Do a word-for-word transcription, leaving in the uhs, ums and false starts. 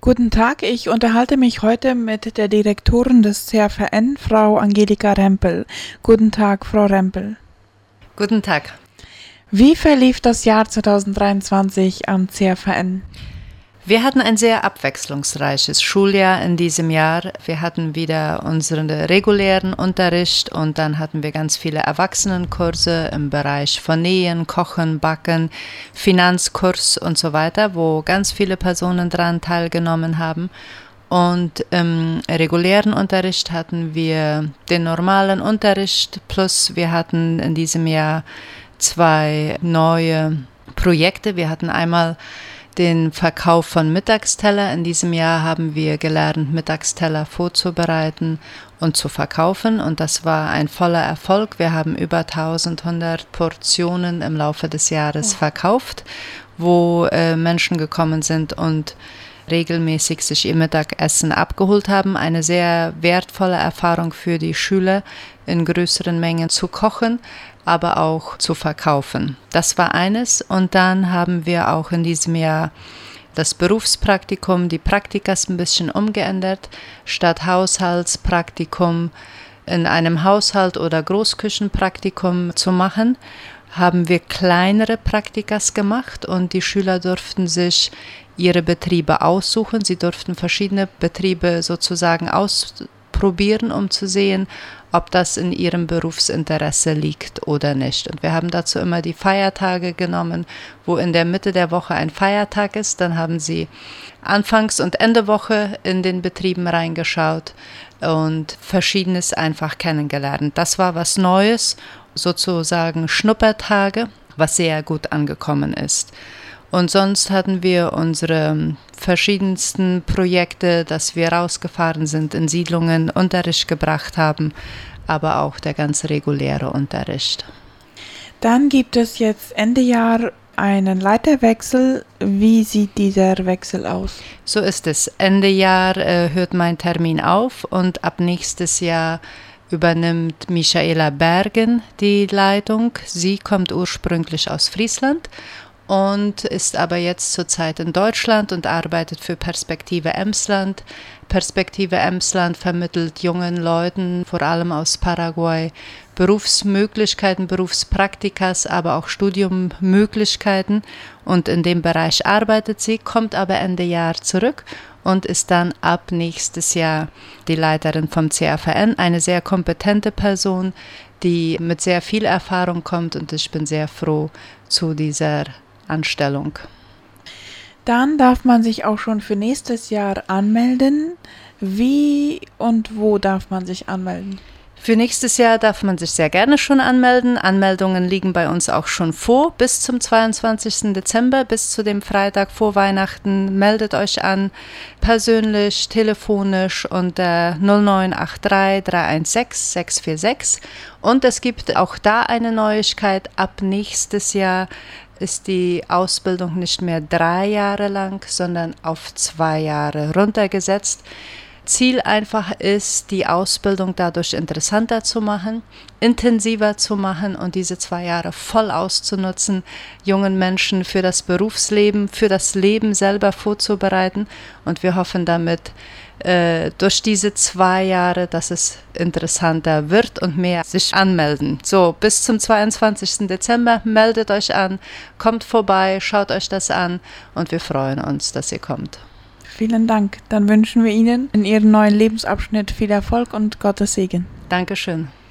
Guten Tag, ich unterhalte mich heute mit der Direktorin des C A V N, Frau Angelika Rempel. Guten Tag, Frau Rempel. Guten Tag. Wie verlief das Jahr zweitausenddreiundzwanzig am C A V N? Wir hatten ein sehr abwechslungsreiches Schuljahr in diesem Jahr. Wir hatten wieder unseren regulären Unterricht und dann hatten wir ganz viele Erwachsenenkurse im Bereich von Nähen, Kochen, Backen, Finanzkurs und so weiter, wo ganz viele Personen daran teilgenommen haben. Und im regulären Unterricht hatten wir den normalen Unterricht, plus wir hatten in diesem Jahr zwei neue Projekte. Wir hatten einmal den Verkauf von Mittagsteller. In diesem Jahr haben wir gelernt, Mittagsteller vorzubereiten und zu verkaufen. Und das war ein voller Erfolg. Wir haben über eintausendhundert Portionen im Laufe des Jahres oh. verkauft, wo äh, Menschen gekommen sind und regelmäßig sich ihr Mittagessen abgeholt haben. Eine sehr wertvolle Erfahrung für die Schüler, in größeren Mengen zu kochen, aber auch zu verkaufen. Das war eines. Und dann haben wir auch in diesem Jahr das Berufspraktikum, die Praktikas ein bisschen umgeändert. Statt Haushaltspraktikum in einem Haushalt oder Großküchenpraktikum zu machen, haben wir kleinere Praktikas gemacht und die Schüler durften sich ihre Betriebe aussuchen. Sie durften verschiedene Betriebe sozusagen ausprobieren, um zu sehen, ob das in ihrem Berufsinteresse liegt oder nicht. Und wir haben dazu immer die Feiertage genommen, wo in der Mitte der Woche ein Feiertag ist. Dann haben sie Anfangs- und Ende Woche in den Betrieben reingeschaut und Verschiedenes einfach kennengelernt. Das war was Neues, sozusagen Schnuppertage, was sehr gut angekommen ist. Und sonst hatten wir unsere verschiedensten Projekte, dass wir rausgefahren sind, in Siedlungen Unterricht gebracht haben, aber auch der ganz reguläre Unterricht. Dann gibt es jetzt Ende Jahr einen Leiterwechsel. Wie sieht dieser Wechsel aus? So ist es. Ende Jahr äh, hört mein Termin auf und ab nächstes Jahr übernimmt Michaela Bergen die Leitung. Sie kommt ursprünglich aus Friesland und ist aber jetzt zurzeit in Deutschland und arbeitet für Perspektive Emsland. Perspektive Emsland vermittelt jungen Leuten, vor allem aus Paraguay, Berufsmöglichkeiten, Berufspraktikas, aber auch Studiummöglichkeiten. Und in dem Bereich arbeitet sie, kommt aber Ende Jahr zurück und ist dann ab nächstes Jahr die Leiterin vom C A V N. Eine sehr kompetente Person, die mit sehr viel Erfahrung kommt und ich bin sehr froh zu dieser Anstellung. Dann darf man sich auch schon für nächstes Jahr anmelden. Wie und wo darf man sich anmelden? Für nächstes Jahr darf man sich sehr gerne schon anmelden. Anmeldungen liegen bei uns auch schon vor, bis zum zweiundzwanzigsten Dezember, bis zu dem Freitag vor Weihnachten. Meldet euch an, persönlich, telefonisch unter null neun acht drei drei eins sechs sechs vier sechs. Und es gibt auch da eine Neuigkeit. Ab nächstes Jahr ist die Ausbildung nicht mehr drei Jahre lang, sondern auf zwei Jahre runtergesetzt. Ziel einfach ist, die Ausbildung dadurch interessanter zu machen, intensiver zu machen und diese zwei Jahre voll auszunutzen, jungen Menschen für das Berufsleben, für das Leben selber vorzubereiten. Und wir hoffen damit äh, durch diese zwei Jahre, dass es interessanter wird und mehr sich anmelden. So, bis zum zweiundzwanzigsten Dezember meldet euch an, kommt vorbei, schaut euch das an und wir freuen uns, dass ihr kommt. Vielen Dank. Dann wünschen wir Ihnen in Ihrem neuen Lebensabschnitt viel Erfolg und Gottes Segen. Dankeschön.